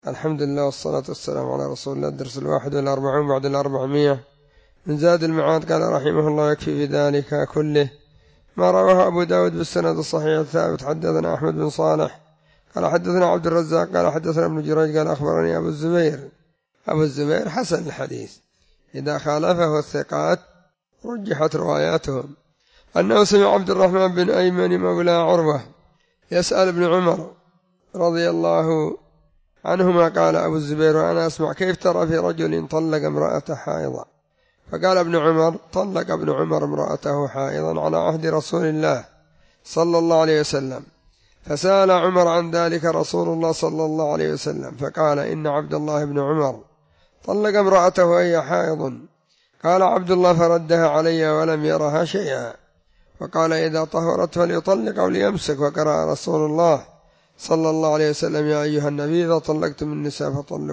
الحمد لله والصلاة والسلام على رسول الله. الدرس 41 بعد 400 من زاد المعاد. قال رحمه الله: يكفي في ذلك كله ما رواه أبو داود بالسند الصحيح الثابت. حدثنا أحمد بن صالح قال حدثنا عبد الرزاق قال حدثنا ابن جريج قال أخبرني أبو الزبير حسن الحديث إذا خالفه الثقات رجحت رواياتهم، أنه سمع عبد الرحمن بن أيمن مولى عروة يسأل ابن عمر رضي الله عنهما قال أبو الزبير: وأنا أسمع كيف ترى في رجل طلق امرأة حائضا؟ فقال ابن عمر: طلق ابن عمر امرأته حائضا على عهد رسول الله صلى الله عليه وسلم، فسأل عمر عن ذلك رسول الله صلى الله عليه وسلم فقال: إن عبد الله بن عمر طلق امرأته وهي حائض. قال عبد الله: فردها علي ولم يرها شيئا، وقال: إذا طهرت فليطلق أو ليمسك. وقرأ رسول الله صلى الله عليه وسلم: يا أيها النبي إذا طلقتم النساء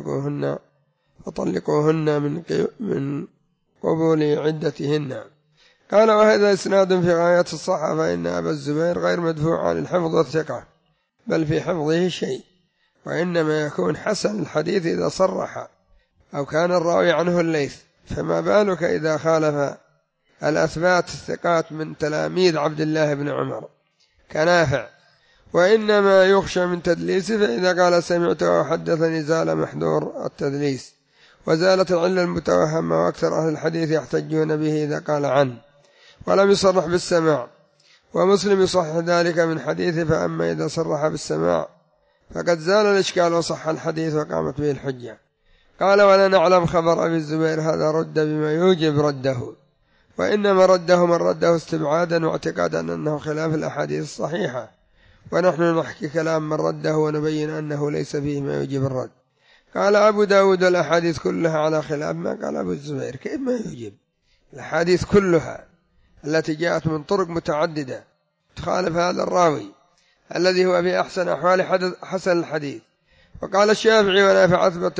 فطلقوهن من قبول عدتهن. قال: وهذا إسناد في غاية الصحة، فإن أبا الزبير غير مدفوع عن الحفظ والثقة، بل في حفظه شيء، وإنما يكون حسن الحديث إذا صرح أو كان الراوي عنه الليث، فما بالك إذا خالف الأثبات الثقات من تلاميذ عبد الله بن عمر كنافع. وإنما يخشى من تدليسه، فإذا قال سمعت وحدثني زال محذور التدليس وزالت العلة المتوهمة، وأكثر أهل الحديث يحتجون به إذا قال عنه ولم يصرح بالسماع، ومسلم يصحح ذلك من حديثه، فأما إذا صرح بالسماع فقد زال الإشكال وصح الحديث وقامت به الحجة. قال: ولا نعلم خبر أبي الزبير هذا رد بما يوجب رده، وإنما رده من رده استبعادا واعتقادا أنه خلاف الأحاديث الصحيحة، ونحن نحكي كلام من رده ونبين أنه ليس فيه ما يوجب الرد. قال أبو داود: الأحاديث كلها على خلاف ما قال أبو الزبير. كيف ما يوجب؟ الأحاديث كلها التي جاءت من طرق متعددة تخالف هذا الراوي الذي هو في أحسن أحوال حسن الحديث. وقال الشافعي: ونافع أثبت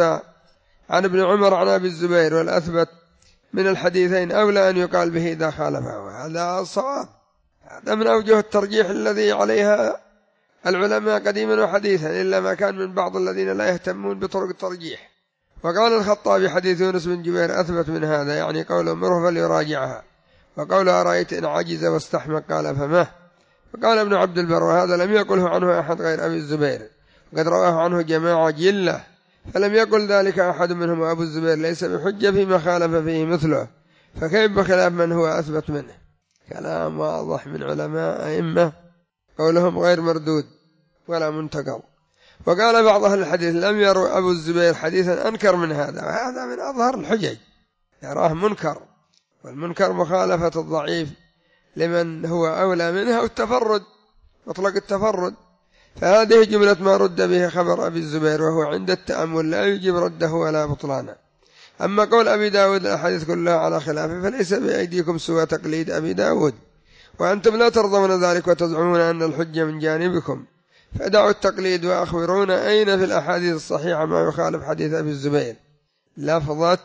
عن ابن عمر عن أبي الزبير، والأثبت من الحديثين أولى أن يقال به إذا خالفه. هذا الصواب، هذا من أوجه الترجيح الذي عليها العلماء قديما وحديثا، إلا ما كان من بعض الذين لا يهتمون بطرق الترجيح. وقال الخطابي: حديث يونس بن جبير أثبت من هذا، يعني قول امره فليراجعها، وقول أرأيت إن عجز واستحمق قال فما. وقال ابن عبد البر: وهذا لم يقله عنه أحد غير أبي الزبير، وقد رواه عنه جماعة جلة، فلم يقل ذلك أحد منهم، وأبو الزبير ليس بحجة فيما خالف فيه مثله، فكيف بخلاف من هو أثبت منه؟ كلام واضح من علماء أئمة قولهم غير مردود ولا منتقل. وقال بعض أهل الحديث: لم يروا أبو الزبير حديثا أنكر من هذا، وهذا من أظهر الحجج، يراه منكر، والمنكر مخالفة الضعيف لمن هو أولى منها، والتفرد مطلق التفرد. فهذه جملة ما رد به خبر أبي الزبير، وهو عند التأمل لا يجب رده ولا بطلانه. أما قول أبي داود: الأحاديث كلها على خلافه، فليس بأيديكم سوى تقليد أبي داود، وأنتم لا ترضون ذلك وتزعمون أن الحجة من جانبكم، فدعوا التقليد وأخبرونا أين في الأحاديث الصحيحة ما يخالف حديث أبي الزبير لفظت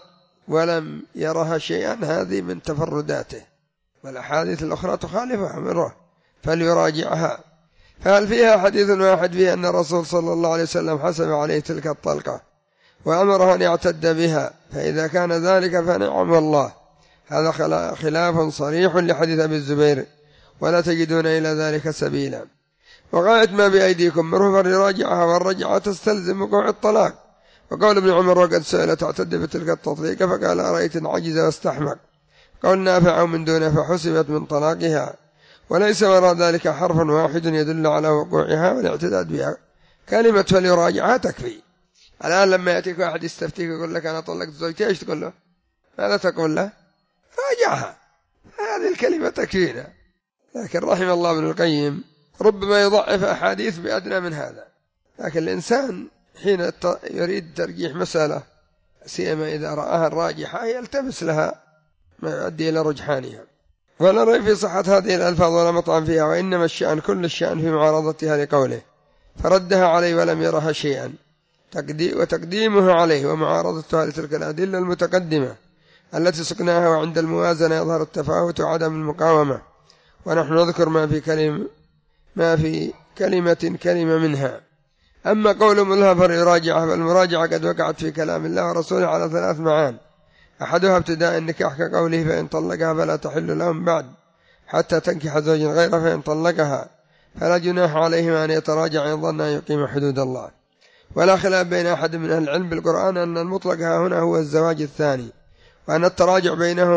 ولم يرها شيئا، هذه من تفرداته، والأحاديث الأخرى تخالفها أمره فليراجعها. فهل فيها حديث واحد فيه أن الرسول صلى الله عليه وسلم حسب عليه تلك الطلقة وأمره أن يعتد بها؟ فإذا كان ذلك فنعم والله، هذا خلاف صريح لحديث أبي الزبير، ولا تجدون إلى ذلك سبيلا. وغاية ما بأيديكم مره فليراجعها، والرجعة تستلزم وقوع الطلاق. وقول ابن عمر: وقد سئل تعتد بتلك التطليق فقال أرأيت إن عجز واستحمق. قول نافع: من دونه فحسبت من طلاقها، وليس وراء ذلك حرف واحد يدل على وقوعها والاعتداد بها. كلمة فليراجعها تكفي. الآن لما يأتيك واحد يستفتيك يقول لك أنا طلقت زوجتي، إيش تقول له؟ ماذا تقول له؟ راجعها، هذه الكلمة تكفينا. لكن رحم الله ابن القيم ربما يضعف أحاديث بأدنى من هذا، لكن الإنسان حين يريد ترجيح مسألة سيما إذا رآها الراجحة يلتمس لها ما يؤدي إلى رجحانها. ولا ريب في صحة هذه الألفاظ ولا مطعن فيها، وإنما الشأن كل الشأن في معارضتها لقوله، فردها عليه ولم يرها شيئا، وتقديمه عليه ومعارضتها لتلك الأدلة المتقدمة التي سقناها، وعند الموازنة يظهر التفاوت وعدم المقاومة، ونحن نذكر ما في كلمة منها. أما قول ملها فليراجعها، فالمراجعة قد وقعت في كلام الله ورسوله على 3 معان: أحدها ابتداء النكاح كقوله: فإن طلقها فلا تحل لهم بعد حتى تنكح زوجا غيره، فإن طلقها فلا جناح عليهما أن يتراجع إن ظن أن يقيم حدود الله. ولا خلاف بين أحد من أهل العلم بالقرآن أن المطلق هنا هو الزواج الثاني، وأن التراجع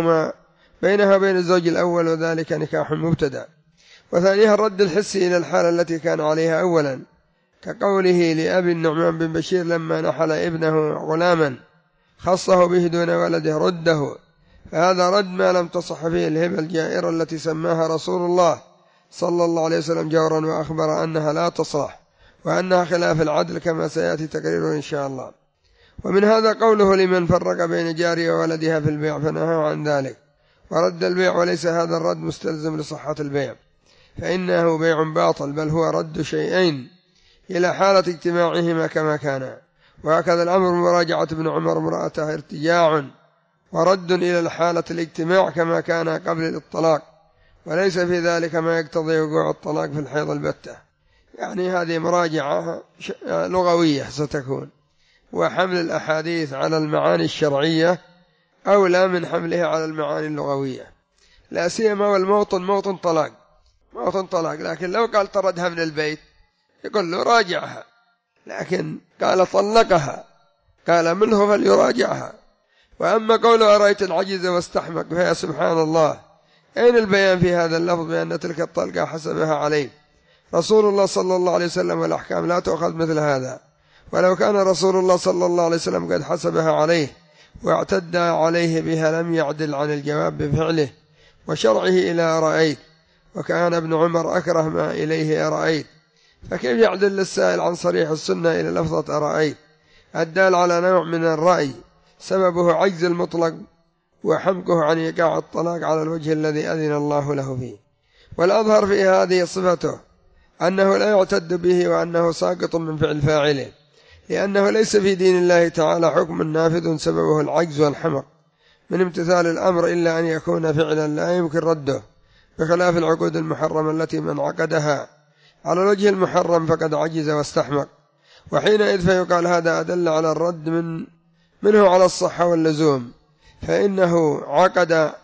بينها وبين الزوج الأول، وذلك نكاح مبتدأ. وثانيها الرد الحسي إلى الحالة التي كان عليها أولا، كقوله لأبي النعمان بن بشير لما نحل ابنه غلاما خصه به دون ولده رده، فهذا رد ما لم تصح فيه الهبة الجائرة التي سماها رسول الله صلى الله عليه وسلم جورا، وأخبر أنها لا تصلح وأنها خلاف العدل كما سيأتي تقريره إن شاء الله. ومن هذا قوله لمن فرق بين جارية وولدها في البيع فنهى عن ذلك ورد البيع، وليس هذا الرد مستلزم لصحة البيع، فإنه بيع باطل، بل هو رد شيئين إلى حالة اجتماعهما كما كان. وهكذا الأمر مراجعة ابن عمر امرأته ارتجاع ورد إلى الحالة الاجتماع كما كان قبل الطلاق، وليس في ذلك ما يقتضي وقوع الطلاق في الحيض البتة. يعني هذه مراجعة لغوية ستكون، وحمل الأحاديث على المعاني الشرعية أولى من حملها على المعاني اللغوية، لا سيما والموطن موطن طلاق. لكن لو قال طردها من البيت يقول له راجعها، لكن قال طلقها قال منه فليراجعها. وأما قوله أرأيت العجز واستحمق، فيا سبحان الله، أين البيان في هذا اللفظ بأن تلك الطلقة حسبها عليه رسول الله صلى الله عليه وسلم، والأحكام لا تؤخذ مثل هذا. ولو كان رسول الله صلى الله عليه وسلم قد حسبها عليه واعتدى عليه بها لم يعدل عن الجواب بفعله وشرعه إلى رأيت، وكان ابن عمر أكره ما إليه أرأيت، فكيف يعدل للسائل عن صريح السنة إلى لفظة أرأيت الدال على نوع من الرأي سببه عجز المطلق وحمقه عن إيقاع الطلاق على الوجه الذي أذن الله له فيه. والأظهر في هذه صفته أنه لا يعتد به وأنه ساقط من فعل فاعله، لأنه ليس في دين الله تعالى حكم نافذ سببه العجز والحمق من امتثال الأمر إلا أن يكون فعلا لا يمكن رده، بخلاف العقود المحرمة التي من عقدها على الوجه المحرم فقد عجز واستحمق، وحينئذ فيقال هذا أدل على الرد منه على الصحة واللزوم، فإنه عقد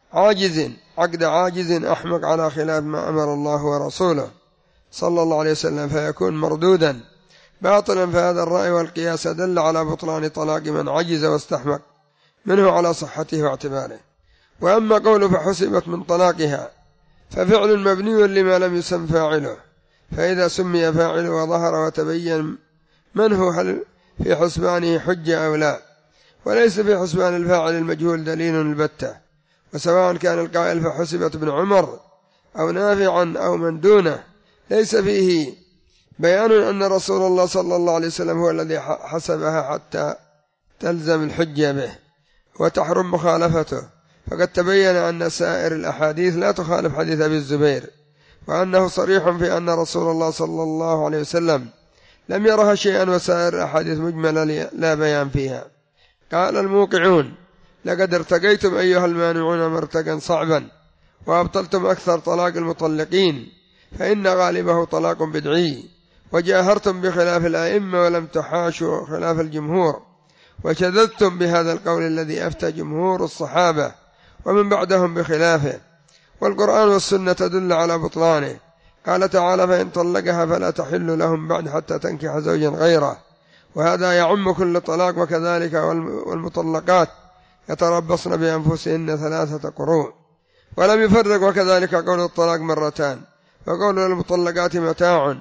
عاجز أحمق على خلاف ما أمر الله ورسوله صلى الله عليه وسلم، فيكون مردودا باطلا. فهذا الرأي والقياس دل على بطلان طلاق من عجز واستحمق منه على صحته واعتباره. وأما قوله فحسبت من طلاقها ففعل مبني لما لم يسم فاعله، فإذا سمي فاعله وظهر وتبين من هو هل في حسبانه حجة أو لا، وليس في حسبان الفاعل المجهول دليل البتة. وسواء كان القائل فحسبت ابن عمر أو نافعا أو من دونه ليس فيه بيان أن رسول الله صلى الله عليه وسلم هو الذي حسبها حتى تلزم الحجة به وتحرم مخالفته، فقد تبين أن سائر الأحاديث لا تخالف حديث أبي الزبير، وأنه صريح في أن رسول الله صلى الله عليه وسلم لم يرها شيئا، وسائر الأحاديث مجملة لا بيان فيها. قال الموقعون لقد ارتقيتم أيها المانعون مرتقا صعبا، وأبطلتم أكثر طلاق المطلقين، فإن غالبه طلاق بدعي، وجاهرتم بخلاف الأئمة ولم تحاشوا خلاف الجمهور، وشذذتم بهذا القول الذي أفتى جمهور الصحابة ومن بعدهم بخلافه، والقرآن والسنة تدل على بطلانه. قال تعالى فإن طلقها فلا تحل لهم بعد حتى تنكح زوجا غيره، وهذا يعم كل طلاق، وكذلك والمطلقات يتربصن بأنفسهن 3 قروء، ولم يفرق. وكذلك قول الطلاق 2 مرات، وقول المطلقات متاع،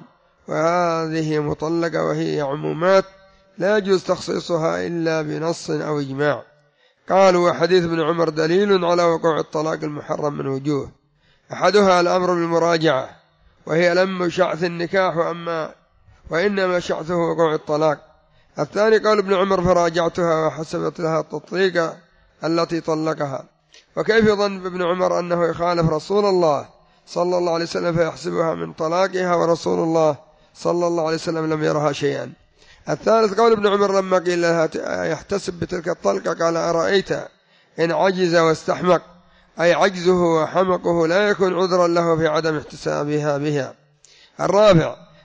وهذه مطلقة وهي عمومات لا يجوز تخصيصها إلا بنص أو إجماع. قالوا وحديث ابن عمر دليل على وقوع الطلاق المحرم من وجوه، أحدها الأمر بالمراجعة وهي لم شعث النكاح، وإنما شعثه وقوع الطلاق. الثاني قول ابن عمر فراجعتها وحسبت لها التطليق التي طلقها. وكيف ظن ابن عمر أنه يخالف رسول الله صلى الله عليه وسلم فيحسبها من طلاقها، ورسول الله صلى الله عليه وسلم لم يرها شيئا. الثالث قول ابن عمر لما قيل لها يحتسب بتلك الطلقة قال أرأيت إن عجز واستحمق، أي عجزه وحمقه لا يكون عذرا له في عدم احتسابها بها. الرابع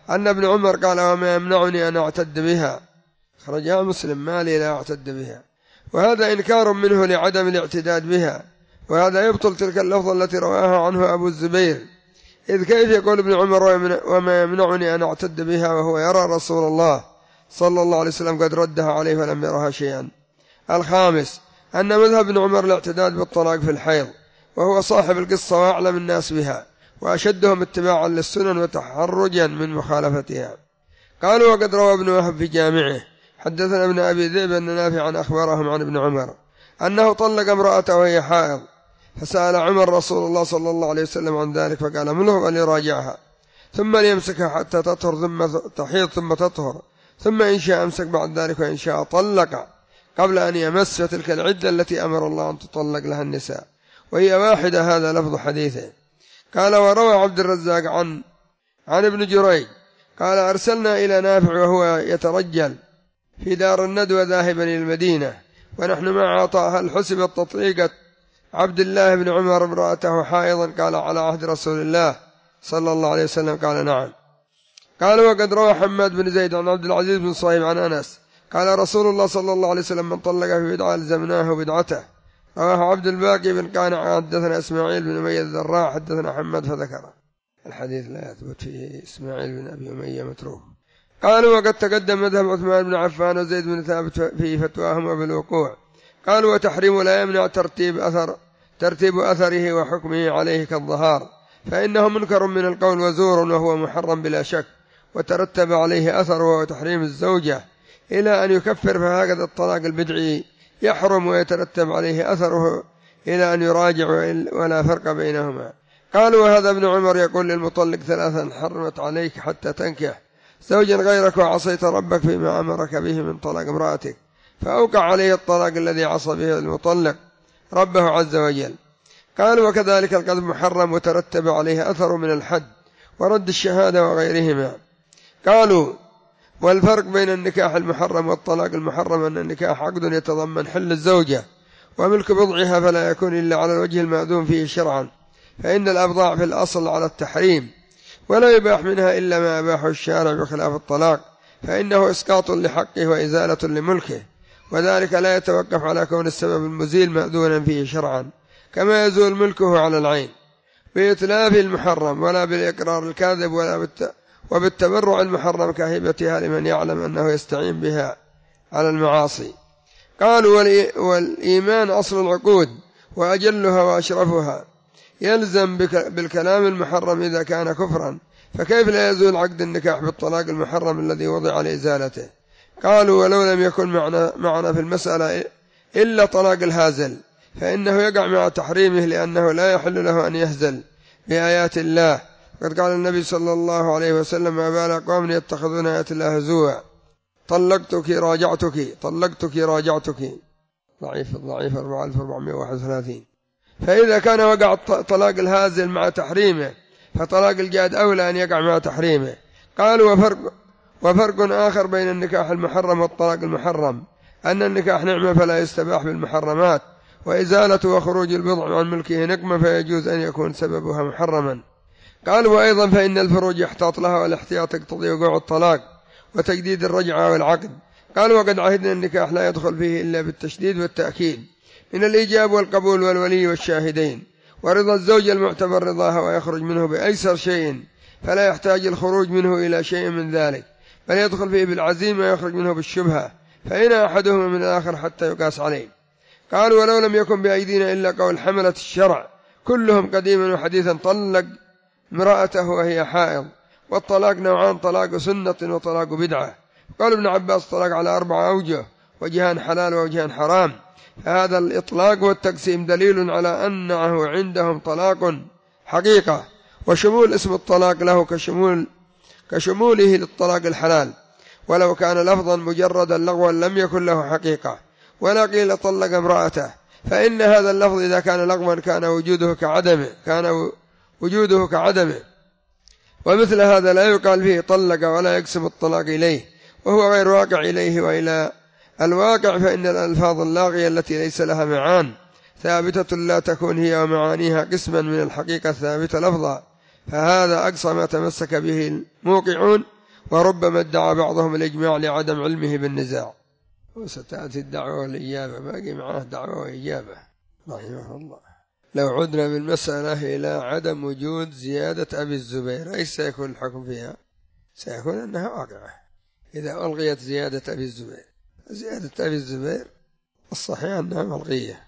أن ابن عمر قال وما يمنعني أن أعتد بها، خرجها مسلم ما لي لا أعتد بها، وهذا إنكار منه لعدم الاعتداد بها، وهذا يبطل تلك اللفظة التي رواها عنه أبو الزبير، إذ كيف يقول ابن عمر وما يمنعني أن أعتد بها وهو يرى رسول الله صلى الله عليه وسلم قد ردها عليه فلم يرها شيئا. الخامس أن مذهب ابن عمر الاعتداد بالطلاق في الحيض، وهو صاحب القصة وأعلم الناس بها وأشدهم اتباعا للسنن وتحرجا من مخالفتها. قالوا وقد روى ابن وهب في جامعه حدثنا ابن أبي ذئب أن نافعا أخبرهم عن ابن عمر أنه طلق امرأته وهي حائض، فسأل عمر رسول الله صلى الله عليه وسلم عن ذلك فقال مله أن يراجعها ثم ليمسكها حتى تطهر ثم تحيض ثم تطهر، ثم إن شاء أمسك بعد ذلك وإن شاء طلق قبل أن يمس تلك العدة التي أمر الله أن تطلق لها النساء، وهي واحدة. هذا لفظ حديثه. قال وروى عبد الرزاق عن ابن جريج قال أرسلنا إلى نافع وهو يترجل في دار الندوة ذاهبا إلى المدينة ونحن مع عطاء هل حسبت تطليقة عبد الله بن عمر امرأته حائضا؟ قال على عهد رسول الله صلى الله عليه وسلم قال نعم. قال وقد روى حماد بن زيد عن عبد العزيز بن صهيب عن أنس قال رسول الله صلى الله عليه وسلم من طلق في بدعة ألزمناه بدعته. رواه عبد الباقي بن قانع حدثنا إسماعيل بن أمية الذراع حدثنا حماد فذكره. الحديث لا يثبت فيه إسماعيل بن أبي أمية متروك. قالوا وقد تقدم مذهب عثمان بن عفان وزيد بن ثابت في فتواهما بالوقوع. قالوا وتحريم لا يمنع ترتيب أثره وحكمه عليه كالظهار، فإنه منكر من القول وزور وهو محرم بلا شك، وترتب عليه أثر وهو تحريم الزوجة إلى أن يكفر، فهكذا الطلاق البدعي يحرم ويترتب عليه أثره إلى أن يراجع ولا فرق بينهما. قالوا وهذا ابن عمر يقول للمطلق ثلاثا حرمت عليك حتى تنكح زوجا غيرك وعصيت ربك فيما أمرك به من طلاق امرأتك، فأوقع عليه الطلاق الذي عصى به المطلق ربه عز وجل. قالوا وكذلك القذف محرم وترتب عليه أثر من الحد ورد الشهادة وغيرهما. قالوا والفرق بين النكاح المحرم والطلاق المحرم أن النكاح عقد يتضمن حل الزوجة وملك بضعها فلا يكون إلا على الوجه المأذون فيه شرعا، فإن الأبضاع في الأصل على التحريم ولا يباح منها إلا ما أباحه الشارع بخلاف الطلاق، فإنه إسقاط لحقه وإزالة لملكه، وذلك لا يتوقف على كون السبب المزيل مأذونا فيه شرعا كما يزول ملكه على العين بإتلاف المحرم، ولا بالإقرار الكاذب وبالتبرع المحرم كهبتها لمن يعلم أنه يستعين بها على المعاصي. قالوا والإيمان أصل العقود وأجلها وأشرفها، يلزم بالكلام المحرم إذا كان كفرا، فكيف لا يزول عقد النكاح بالطلاق المحرم الذي وضع لإزالته؟ قالوا ولو لم يكن معنا في المسألة إلا طلاق الهازل فإنه يقع مع تحريمه، لأنه لا يحل له أن يهزل بآيات الله، قد قال النبي صلى الله عليه وسلم ما بال قوم يتخذون آيات الله هزوا طلقتك راجعتك ضعيف 4431. فإذا كان وقع طلاق الهازل مع تحريمه فطلاق الجاد أولى أن يقع مع تحريمه. قالوا وفرق آخر بين النكاح المحرم والطلاق المحرم أن النكاح نعمة فلا يستباح بالمحرمات، وإزالة وخروج البضع عن ملكه نقمة فيجوز أن يكون سببها محرما. قالوا وأيضا فإن الفروج يحتاط لها والاحتياط يقتضي وقوع الطلاق وتجديد الرجعة والعقد. قالوا وقد عهدنا النكاح لا يدخل فيه إلا بالتشديد والتأكيد من الإيجاب والقبول والولي والشاهدين، ورضا الزوج المعتبر رضاها ويخرج منه بأيسر شيء، فلا يحتاج الخروج منه إلى شيء من ذلك، بل يدخل فيه بالعزيمة ويخرج منه بالشبهة، فإن أحدهما من الآخر حتى يقاس عليه. قالوا ولو لم يكن بأيدينا إلا قول حملة الشرع كلهم قديما وحديثا طلق امرأته وهي حائض، والطلاق نوعان طلاق سنة وطلاق بدعة. قال ابن عباس طلاق على 4 أوجه، وجهان حلال ووجهان حرام، فهذا الإطلاق والتقسيم دليل على أنه عندهم طلاق حقيقة، وشمول اسم الطلاق له كشموله للطلاق الحلال، ولو كان لفظا مجردا لغوا لم يكن له حقيقة. ولا قيل طلق امرأته، فإن هذا اللفظ إذا كان لغوا كان وجوده كعدمه، ومثل هذا لا يقال فيه طلق ولا يقسم الطلاق إليه، وهو غير واقع إليه وإلى الواقع، فإن الألفاظ اللاغية التي ليس لها معان ثابتة لا تكون هي ومعانيها قسما من الحقيقة الثابتة لفظا، فهذا أقصى ما تمسك به الموقعون وربما ادعى بعضهم الإجماع لعدم علمه بالنزاع. وستأتي الدعوة والإجابة، باقي معاه دعوة وإجابة رحمه الله. لو عدنا بالمسألة إلى عدم وجود زيادة أبي الزبير، أي سيكون الحكم فيها؟ سيكون أنها واقعة إذا ألغيت زيادة أبي الزبير. زيادة أبي الزبير الصحيح أنها ملغية.